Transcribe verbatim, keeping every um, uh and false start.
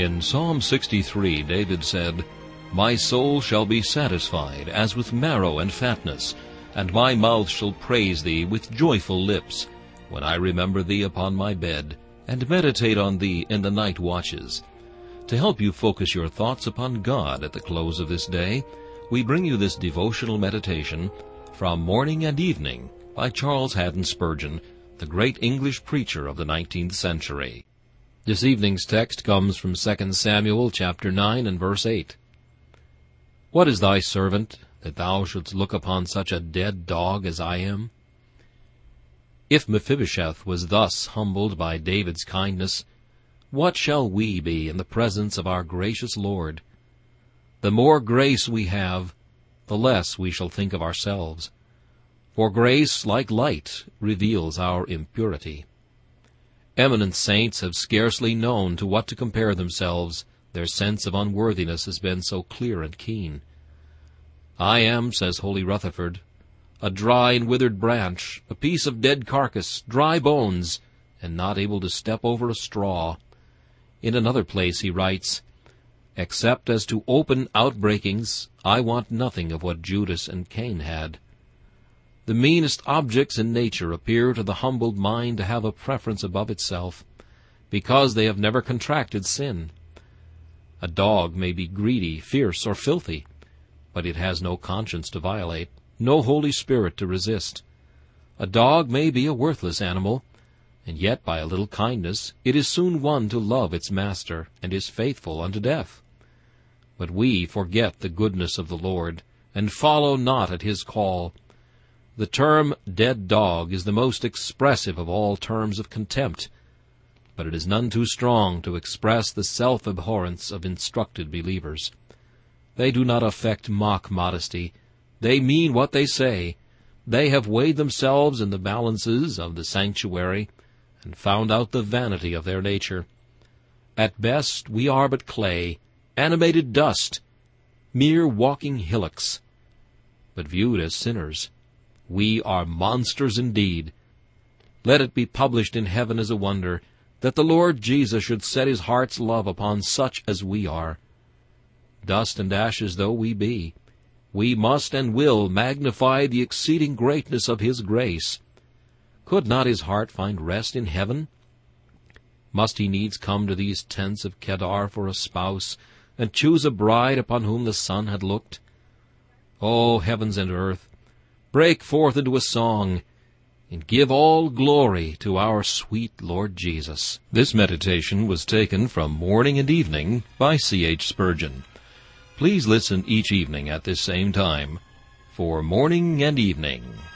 In Psalm sixty-three, David said, "My soul shall be satisfied as with marrow and fatness, and my mouth shall praise thee with joyful lips, when I remember thee upon my bed, and meditate on thee in the night watches." To help you focus your thoughts upon God at the close of this day, we bring you this devotional meditation from Morning and Evening by Charles Haddon Spurgeon, the great English preacher of the nineteenth century. This evening's text comes from Second Samuel chapter nine and verse eight. "What is thy servant, that thou shouldst look upon such a dead dog as I am?" If Mephibosheth was thus humbled by David's kindness, what shall we be in the presence of our gracious Lord? The more grace we have, the less we shall think of ourselves. For grace, like light, reveals our impurity. Eminent saints have scarcely known to what to compare themselves, their sense of unworthiness has been so clear and keen. "I am," says holy Rutherford, "a dry and withered branch, a piece of dead carcass, dry bones, and not able to step over a straw." In another place he writes, "Except as to open outbreakings, I want nothing of what Judas and Cain had." The meanest objects in nature appear to the humbled mind to have a preference above itself, because they have never contracted sin. A dog may be greedy, fierce, or filthy, but it has no conscience to violate, no Holy Spirit to resist. A dog may be a worthless animal, and yet by a little kindness it is soon won to love its master, and is faithful unto death. But we forget the goodness of the Lord, and follow not at his call. The term dead dog is the most expressive of all terms of contempt, but it is none too strong to express the self-abhorrence of instructed believers. They do not affect mock modesty. They mean what they say. They have weighed themselves in the balances of the sanctuary, and found out the vanity of their nature. At best we are but clay, animated dust, mere walking hillocks. But viewed as sinners, we are monsters indeed. Let it be published in heaven as a wonder, that the Lord Jesus should set his heart's love upon such as we are. Dust and ashes though we be, we must and will magnify the exceeding greatness of his grace. Could not his heart find rest in heaven? Must he needs come to these tents of Kedar for a spouse, and choose a bride upon whom the sun had looked? O heavens and earth, break forth into a song, and give all glory to our sweet Lord Jesus. This meditation was taken from Morning and Evening by C H Spurgeon. Please listen each evening at this same time for Morning and Evening.